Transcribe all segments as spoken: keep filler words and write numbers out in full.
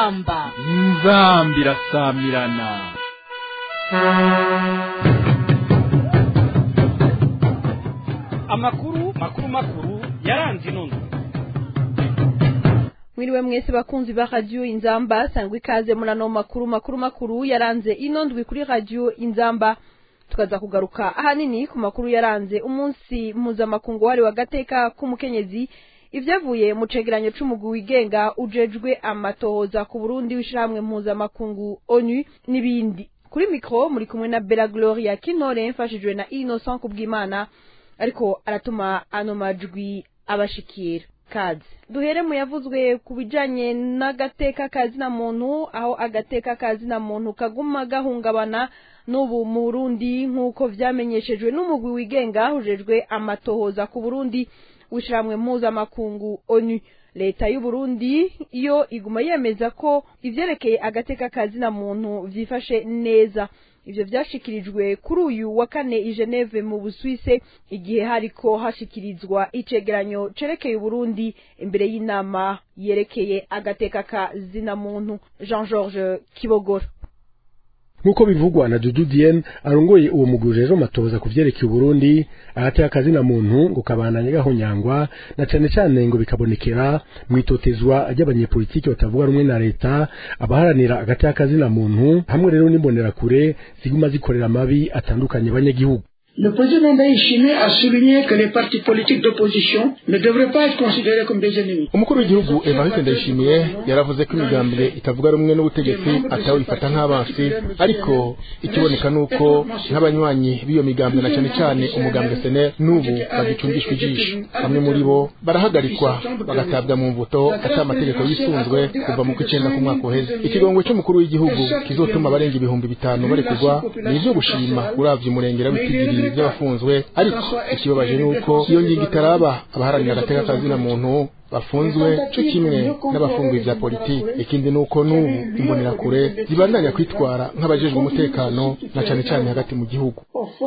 inzamba inzambi irasamirana. amakuru makuru makuru yaranze inondo. Mwiriwe mwese bakunzi ba radio Inzamba, sangwe ikaze murano makuru makuru makuru yaranze inondwi kuri radio Inzamba. Tukaza kugaruka ahanini ku makuru yaranze umunsi mpuzamakungu wari wa gateka k'umukenyezi, ivyavuye mu cegeranyo c'umugwi wigenga ujejwe amatohoza ku Burundi w'ishiramwe mpuzamakungu ONU n'ibindi. Kuri mikro muri kumwe na Bella Gloria Kinore mfashijwe na Innocent Kubwimana, ariko aratuma ano majwi abashikira. Kazi duhere mu yavuzwe kubijanye n'agateka kazi na muntu, aho agateka kazi na muntu kaguma gahungabana n'ubu mu Burundi nk'uko vyamenyeshejwe n'umugwi wigenga ujejwe amatohoza ku Burundi wishiramwe mpuzamakungu ONU. Leta y'u Burundi iyo iguma yemeza ko ivyerekeye agateka kazi na muntu vyifashe neza. Ivyo vyashikirijwe kuri uyu wa kane i Geneve mu Busuwise, igihe hariko hashikirizwa icegeranyo cerekeye Burundi imbere y'inama yerekeye agateka kazi na muntu. Jean-Georges Kibogora. Nkuko bivugwa na Dudu Diene arongoye uwo mugwi ujejwe amatohoza kuvyerekeye Burundi, agateka kazi na muntu ngo kabandanye gahonyangwa na cane cane ngo bikabonekera mwitotezwa ry'abanyepolitiki batavuga rumwe na leta, abaharanira agateka kazi na muntu hamwe rero n'imbonera kure ziguma zikorera amabi atandukanye abanyagihugu. Le président Ndayishimiye a souligné que les partis politiques d'opposition ne devraient pas être considérés comme des ennemis. Umukuru w'igihugu Evariste Ndayishimiye yaravuze ko imigambwe itavuga rumwe n'ubutegetsi atawifata nk'abansi, ariko ikiboneka nuko nk'abanywanyi b'iyo migambwe na cyane cyane umugambwe S N L n'ubu bagicungishwa ijisho. Bamwe muri bo barahagarikwa bagatabwa mu mvuto ata amategeko yisunzwe kuva mu kwicenda ku mwaka uheze. Ikigongwe cy'umukuru w'igihugu kizotuma abarenga ibihumbi bitanu barekurwa n'ivyo gushima uravye umurengera w'itigiri by'abafunzwe, ariko ikibabaje nuko iyo ngingo itaraba abaharanira agateka kazi na muntu bafunzwe cyo kimwe n'abafunguye vya politiki. Ikindi nuko n'ubu imbonera kure zibandanya kwitwara nk'abajejwe umutekano na cyane cyane hagati mu gihugu.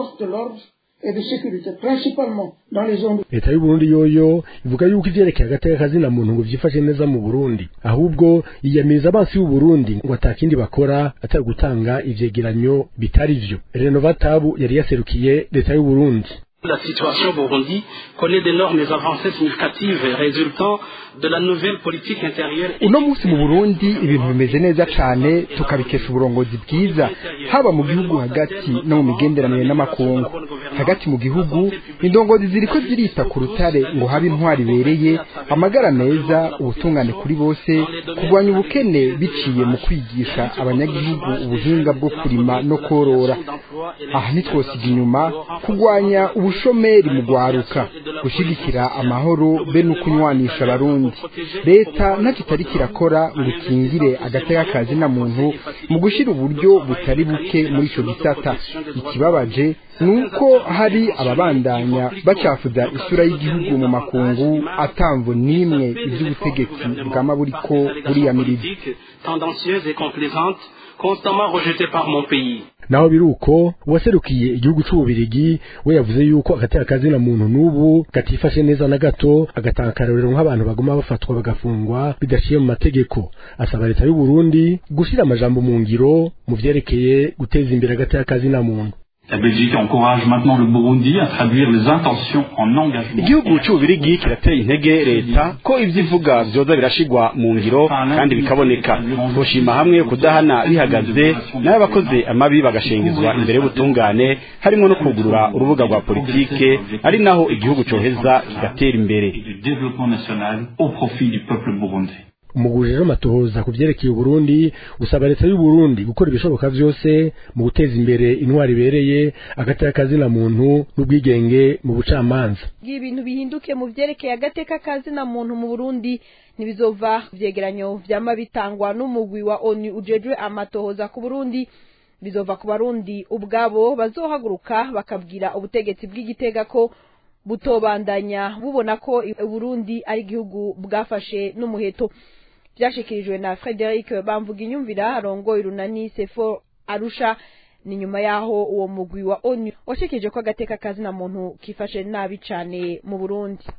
Et de sécurité, principalement dans les zones. Leta y'u Burundi yoyo ivuga yuko ivyerekeye agateka kazi na muntu ngo vyifashe neza mu Burundi, ahubwo yiyamiriza abansi y'u Burundi ngo atakindi bakora atari gutanga ivyegeranyo bitari vyo. Renova Tabu yari yaserukiye leta y'u Burundi. La situation au Burundi connaît d'énormes avancées significatives résultant de la nouvelle politique intérieure. Uno munsi mu Burundi ibintu bimeze neza cyane, tukabikesha uburongozi bwiza haba mu gihugu hagati no mu migenderanire n'amakungu. Hagati mu gihugu indongozi ziriko zirita ku rutare ngo habe intwari bereye, amagara meza, ubutungane kuri bose, kurwanya ubukene biciye mu kwigisha abanyagihugu ubuhinga bwo kurima no korora. Aha nitwosiga inyuma kurwanya ubushomeri mu gwaruka, gushigikira amahoro be no kunywanisha abarundi. Leta ntakitari kirakora ngo kingire agateka kazi na muntu mu gushira uburyo butari buke muri ico gisata. Ikibabaje nuko hari ababandanya bacafuza isura y'igihugu mu makungu atamvo nimwe ivy'ubutegetsi bw'amaburiko buriyamiriza. Tendancieuse et complaisante, constamment rejetée par mon pays. Naho biruko waserukiye igihugu c'Ububirigi we yavuze yuko agateka kazi na muntu n'ubu gatifashe neza na gato, agatanga karorero nk'abantu baguma bafatwa bagafungwa bidaciye mu mategeko. Asaba leta y'u Burundi gushira amajambo mu ngiro mu vyerekeye guteza imbere agateka kazi na muntu. La Belgique encourage maintenant le Burundi à traduire les intentions en engagement. Igihugu c'Ububirigi kirateye intege leta ko ivyivuga vyoza birashigwa mu ngiro kandi bikaboneka. Gushima hamwe kudahana bihagaze n'abakoze amabi bagashengezwa imbere y'ubutungane, harimo no kugurura urubuga rwa politike, ari naho igihugu coheza kigatera imbere. Développement national au profit du peuple burundais. Umuguje amatohoza kuvyerekeye Burundi usaba leta y'u Burundi gukora ibishoboka vyose mu guteza imbere intwari bereye agateka kazi na muntu n'ubwigenge mu bucamanza. Ibintu bihinduke mu vyerekeye agateka kazi na muntu mu Burundi ntibizova vyegeranyo vyama bitangwa n'umugwi wa ONU ujejwe amatohoza ku Burundi, bizova ku Barundi ubwabo bazohaguruka bakabwira ubutegetsi bw'Igitega ko butobandanya bubona ko Burundi ari igihugu bwafashe n'umuheto. Vyashikirijwe na Frederic Bamvuginyumvira arongoye urunani Sefo Arusha, ni nyuma yaho uwo mugwi wa ONU washikije ko agateka kazi na muntu kifashe nabi cane mu Burundi.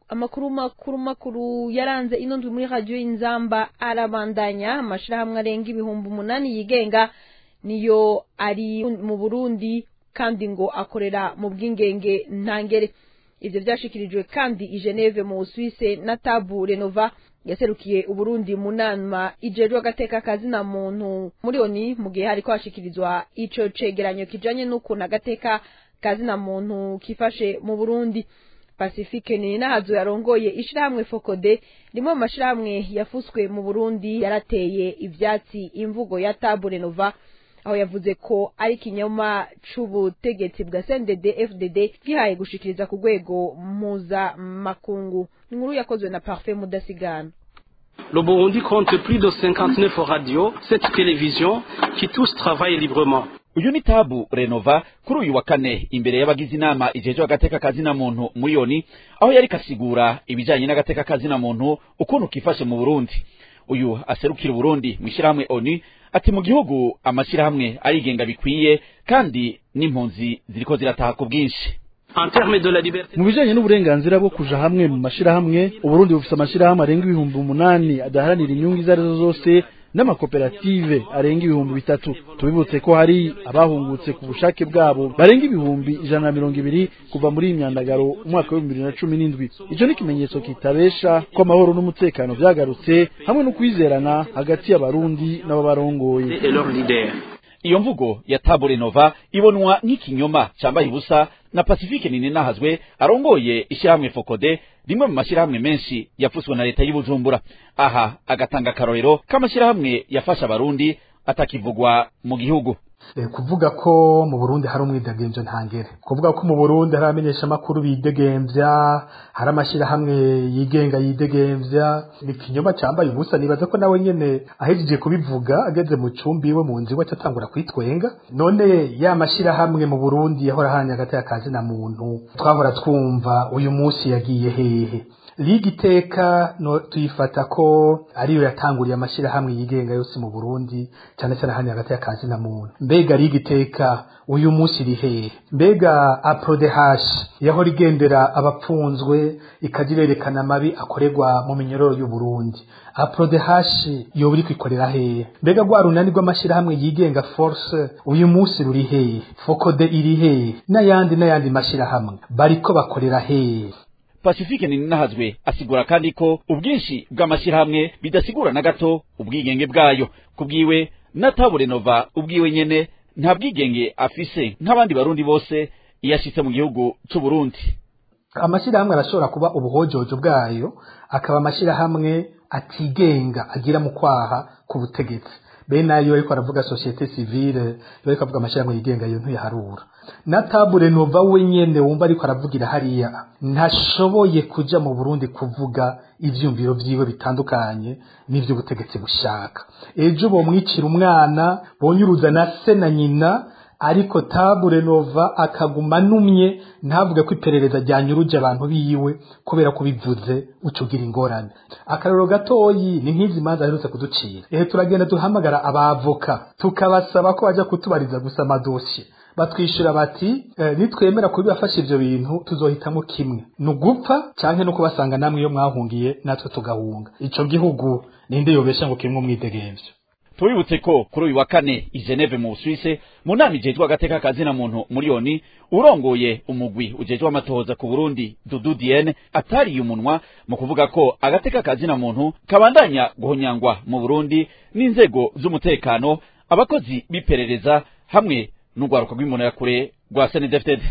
amakuru makuru makuru yaranze ino ndwi muri radio Inzamba arabandanya. Amashirahamwe arenga ibihumbi umunani yigenga niyo ari mu Burundi kandi ngo akorera mu bwingenge ntangere. Ivyo vyashikirijwe kandi i Geneve mu Suisse na Tabu Renova yaserukiye Uburundi mu nama ijejwe agateka kazi na muntu muri oni mu gihe hariko hashikirizwa ico cegeranyo kijanye n'ukuntu agateka kazi na muntu kifashe mu Burundi. Pacifique ni nahazo yarongoye ishirahamwe Fokode rimwe mu mashirahamwe yafuswe mu Burundi yarateye ivyatsi imvugo ya Tabu Renova aho yavuze ko ari kinyoma c'ubutegetsi bwa C N D D F D D gihaye gushikiriza ku rwego mpuza makungu. Inkuru yakozwe na Parfait Mudasigana. Le Burundi compte plus de cinquante-neuf radios, sept télévisions qui tous travaillent librement. Uyu ni Tabu Renova kuri uyu wa kane imbere y'abagize inama ijeje agateka kazi na muntu muri yoni aho yari kasigura ibijanye n'agateka kazi na muntu ukuntu kifashe mu Burundi. Uyu aserukira Burundi mwishirahamwe ONU ati mu gihugu amashirahamwe arigenga bikwiye kandi n'impunzi ziriko zirataha ku bwinshi. Mu bijanye n'uburenganzira bwo kuja hamwe mu mashirahamwe Uburundi bufise amashirahamwe arenga ibihumbi umunani adaharanira inyungu izo arizo zose n'amakoperative arenga ibihumbi bitatu. Tubibutse ko hari abahungutse ku bushake bwabo barenga ibihumbi ijana na mirongo ibiri kuva muri imyandagaro umwaka wa bibiri na cumi n'indwi. Ico ni ikimenyetso kitabesha ko amahoro n'umutekano vyagarutse hamwe no kwizerana hagati y'abarundi n'ababarongoye. Iyo mvugo ya Tabu Renova ibonwa nk'ikinyoma cambaye ubusa na Pacifique nini nahazwe arongoye ishirahamwe Fokode rimwe mu mashirahamwe menshi yafuswe na leta y'Ubujumbura. Aha agatanga karorero k'amashirahamwe yafasha abarundi atakivugwa mu gihugu. E, kuvuga ko mu Burundi hari umwidegemvyo ntangere, kuvuga ko mu Burundi hari amenyesha makuru bidegemvya, hari amashirahamwe yigenga yidegemvya, ni kinyoma cambaye ubusa. Nibaza ko nawe nyene ahejeje kubivuga ageze mu cumbi we mu nzi we atangura kwitwenga. None ya mashirahamwe mu Burundi yahora hanya hagati y'akazi na muntu twahora twumva uyu munsi yagiye hehe? Ligi teka no tuyifata ko ariyo yatanguriye amashirahamwe yigenga yose mu Burundi cyane cyane hanya hagati y'akazi na muntu. Mbega ligi teka uyu munsi rihe? Mbega aprodehash yahora igendera abapfunzwe ikajirerekana mabi akorerwa mu minyororo y'u Burundi. Aprodehash yo buri kwikorera he? Mbega gwa runani rw'amashirahamwe yigenga force uyu munsi ruri he? Fokode iri he? N'ayandi n'ayandi mashirahamwe bariko bakorera he? Pacifique nini nahazwe asigura kandi ko ubwinshi bw'amashirahamwe bidasigura na gato ubwigenge bwayo. Kubwiwe na Tabu Renova ubwiwe nyene nta bwigenge afise nk'abandi barundi bose iyashitse mu gihugu c'u Burundi. Amashirahamwe arashobora kuba ubuhojojo bwayo akaba amashirahamwe atigenga agira mu kwaha ku butegetsi. Bene ayo ariko aravuga societe civile ariko avuga amashirahamwe yigenga yo ntuyaharura. Na Tabu Renova wenyene wumva ariko aravugira hariya ntashoboye kuja mu Burundi kuvuga ivyumviro vyiwe bitandukanye n'ivyo butegetsi bushaka. Ejo bo mwicira umwana bonyuruza na se na nyina, ariko Tabu Renova akaguma numye ntavuga ko iperereza ryanyuruje abantu biyiwe kubera ko bivuze ucugira ingorane. Akarero gatoyi ni nk'izi manza aherutse kuducira. Ehe turagenda duhamagara abavoka tukabasaba ko baja kutubariza gusa amadosiye. Batwishura bati e, nitwemera kubibafasha ivyo bintu tuzohitamo kimwe, nugupfa canke no kubasanga namwe iyo mwahungiye natwe tugahunga. Ico gihugu ninde yobesha ngo kimwe umwidegemvyo. Tubibutse ko kuri uyu wa kane i Geneve mu Suisse mu nama ijejwe agateka kazi na muntu muri yoni urongoye umugwi ujejwe amatohoza ku Burundi Dudu Diene atari umunwa mu kuvuga ko agateka kazi na muntu kabandanya guhonyangwa mu Burundi n'inzego z'umutekano, abakozi biperereza hamwe n'ugwaruka rw'imona ya kure rwa C N D D F D D.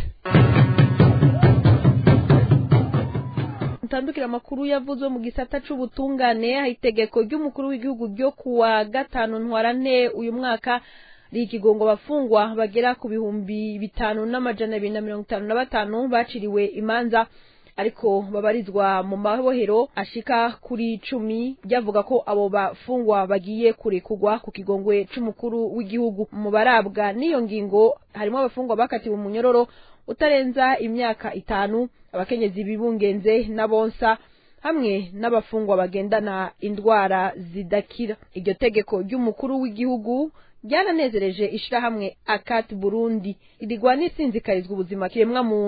Ntandukira makuru yavuzwe mu gisata c'ubutungane itegeko ry'umukuru w'igihugu ryo kuwa gatanu ntwarante uyu mwaka rikigongo bafungwa bagera ku bihumbi bitanu n'amajana abiri na mirongo itanu na batanu baciriwe imanza ariko babarizwa mu mabohero ashika kuri cumi. Byavuga ko abo bafungwa bagiye kurekugwa ku kigongwe c'umukuru w'igihugu. Mu barabwa n'iyo ngingo harimo abafungwa bakatiwe umunyororo utarenza imyaka itanu, abakenyezi bibungenze n'abonsa hamwe n'abafungwa bagendana indwara zidakira. Iryo tegeko ry'umukuru w'igihugu ryananezereje ishirahamwe Akat Burundi irigwa n'isinzikarizwa ubuzima kiremwa muntu.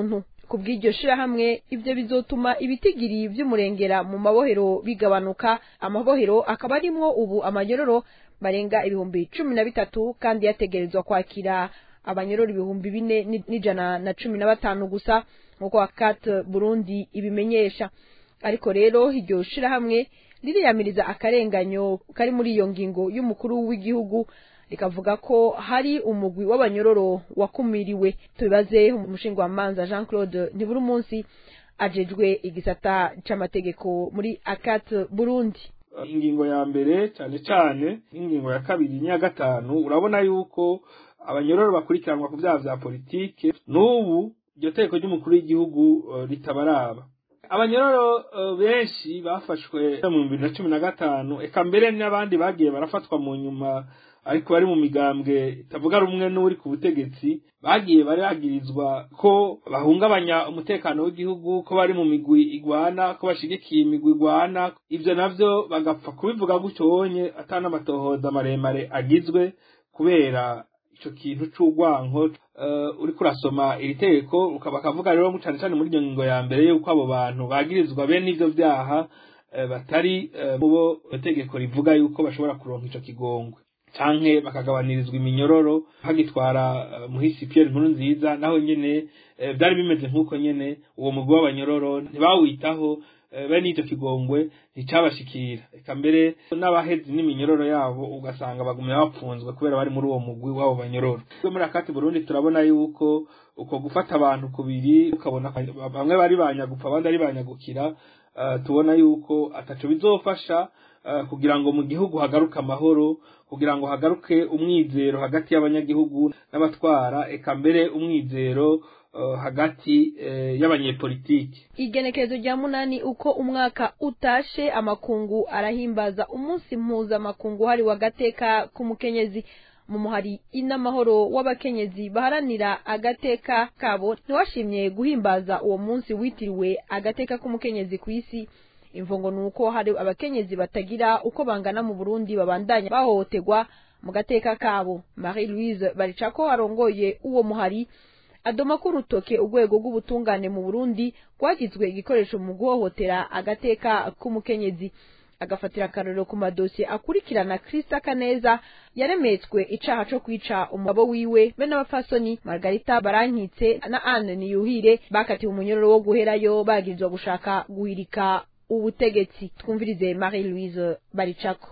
ku bw'iryo shirahamwe ivyo bizotuma ibitigiri vy'umurengera mu mabohero bigabanuka, amabohero akaba arimwo ubu amanyororo barenga ibihumbi cumi na bitatu kandi yategerezwa kwakira abanyororo ibihumbi bine n'ijana na cumi na batanu gusa nk'uko Akat Burundi ibimenyesha. Ariko rero iryo shirahamwe ririyamiriza akarenganyo kari muri iyo ngingo y'umukuru w'igihugu, rikavuga ko hari umugwi w'abanyororo wakumiriwe. Tubibaze umushingamanza Jean Claude Ntiburi munsi ajejwe igisata c'amategeko muri Akat Burundi. Ingingo ya mbere cyane cyane ingingo ya kabiri n'iya gatanu urabona yuko abanyororo bakurikiranwa ku byaha vya politike n'ubu iryo teko ry'umukuru w'igihugu uh, ritabaraba. Abanyororo uh, benshi bafashwe mu bibiri na cumi na gatanu, eka mbere n'abandi bagiye barafatwa mu nyuma ariko bari mu migambwe itavuga rumwe n'uri ku butegetsi, bagiye baragirizwa ko bahungabanya umutekano w'igihugu, ko bari mu migwi igwana, ko bashigikiye imigwi igwana. Ivyo navyo bagapfa kubivuga gutyo wonye atana amatohoza maremare agizwe, kubera ico kintu c'urwanko. Uh, uri kurasoma iri tegeko ukaba kavuga rero mu cyane cyane muri iyo ngingo ya mbere yuko abo bantu bagirizwa bene ivyo vyaha uh, batari uh, mubo itegeko rivuga yuko bashobora kuronka ico kigongwe canke bakagabanirizwa iminyororo hagitwara uh, muhisi Pierre Nkurunziza. Naho nyene uh, byari bimeze nkuko nyene uwo mugwi w'abanyororo ntibawitaho, uh, bene icyo kigongwe nticabashikira, eka mbere n'abahezi n'iminyororo yabo ugasanga bagumye bapfunzwe kubera bari muri uwo mugwi w'abo banyororo. Muri Akati Burundi turabona yuko uko gufata abantu kubiri ukabona bamwe bari banyagupfa abandi ari banyagukira, uh, tubona yuko ataco bizofasha uh, kugira ngo mu gihugu hagaruke amahoro, kugira ngo hagaruke umwizero hagati y'abanyagihugu n'abatwara, eka mbere umwizero Uh, hagati uh, y'abanyepolitiki. Igenekerezo rya munani uko umwaka utashe amakungu arahimbaza umunsi mpuza makungu hari wagateka kumukenyezi. Mu muhari inamahoro w'abakenyezi baharanira agateka kabo ntiwashimye guhimbaza uwo munsi witiriwe agateka kumukenyezi ku isi. Imvongo nuko hari abakenyezi batagira uko bangana mu Burundi babandanya bahohoterwa mu gateka kabo. Marie Louise Baricako arongoye uwo muhari adoma ko urutoke urwego rw'ubutungane mu Burundi rwagizwe igikoresho mu guhohotera agateka k'umukenyezi, agafatira akarorero ku madosiye akurikirana Krista Kaneza yaremetswe icaha co kwica umugabo wiwe be n'abafasoni Margarita Barankitse na Anne Niyuhire bakatiwe umunyororo wo guherayo bagirizwa gushaka guhirika ubutegetsi. Twumvirize Marie Louise Baricako.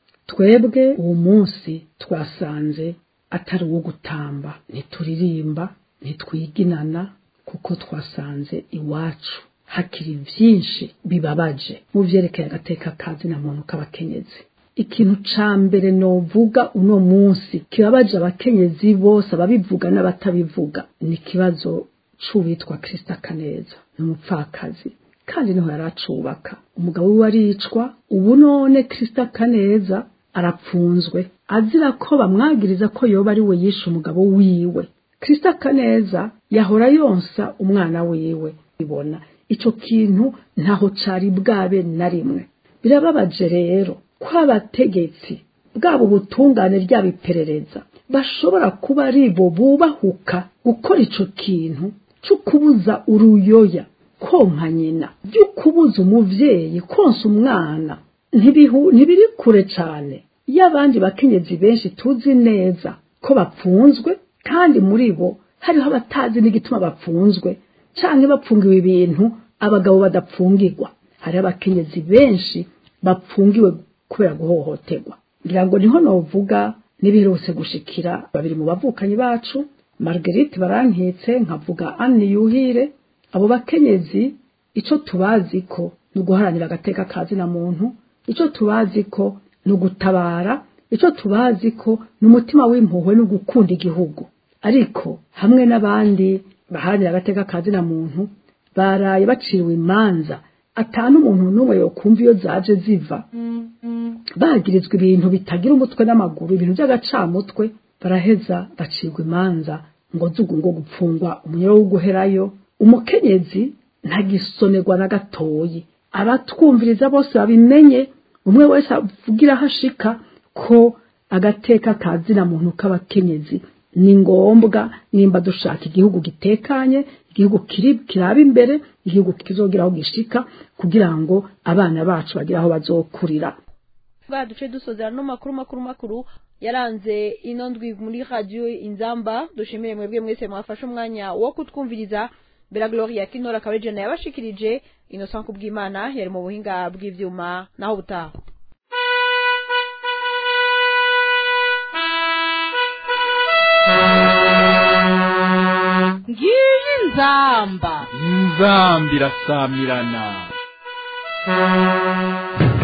Twebwe uwo munsi twasanze atari uwo gutamba, ntituririmba, ntitwiginana, kuko twasanze iwacu hakiri vyinshi bibabaje mu vyerekeye agateka kazi na muntu k'abakenyezi. Ikintu ca mbere novuga uno munsi kibabaje abakenyezi bose ababivuga n'abatabivuga ni kibazo c'uwitwa Krista Kaneza, n'umupfakazi kandi niho yaracubaka. Umugabo we waricwa, ubu none Krista Kaneza arapfunzwe azira ko bamwagiriza ko yoba ari we yishe umugabo wiwe. Krista Kaneza yahora yonsa umwana wiwe. Ibona ico kintu ntaho cari bwabe na rimwe. Birababaje rero ko abategetsi bwabo butungane ry'abiperereza bashobora kuba ari bo bubahuka gukora ico kintu cyo kubuza uruyoya konka nyina, byo kubuza umuvyeyi konsa umwana. Ntibihu ntibiri kure cane y'abandi bakenyezi benshi tuzi neza ko bapfunzwe, kandi muri bo hariho abatazi n'igituma bapfunzwe canke bapfungiwe ibintu abagabo badapfungirwa. Hari abakenyezi benshi bapfungiwe kubera guhohoterwa. Ngira ngo niho novuga nibirose gushikira babiri mu bavukanyi bacu, Marguerite Barankitse nkavuga Anne Yuhire. Abo bakenyezi ico tubazi ko nuguharanira agateka kazi na muntu, ico tubazi ko nugutabara, ico tubazi ko n'umutima w'impuhwe no gukunda igihugu. Ariko hamwe n'abandi baharanira agateka kazi na muntu baraye baciriwe imanza atanu umuntu n'umwe yokumva iyo zaje ziva, bagirizwa ibintu bitagira umutwe n'amaguru, ibintu by'agacamutwe, baraheza bacirwa imanza ngo zugu ngo gupfungwa umunyoro wo guherayo. Umukenyezi ntagisonerwa na gatoyi. Abatwumviriza bose babimenye, umwe wese avugira hashika ko agateka kazi na muntu k'abakenyezi ni ngombwa nimba dushaka igihugu gitekanye igihugu kiri kiraba imbere igihugu kizogira aho gishika kugira ngo abana bacu bagire aho bazokurira. Duce dusozera no makuru makuru makuru yaranze ino ndwi muri radio Inzamba. Dushimire mwebwe mwese mwafashe umwanya wo kutwumviriza. Bela Gloria Kinora Kabejana yabashikirije. Innocent Kubwimana yari mu buhinga bw'ivyuma naho butaha. Ngiyi Nzamba. Nzamba irasamirana.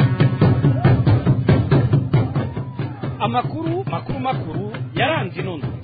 Amakuru makuru makuru yaranze ino ndwi.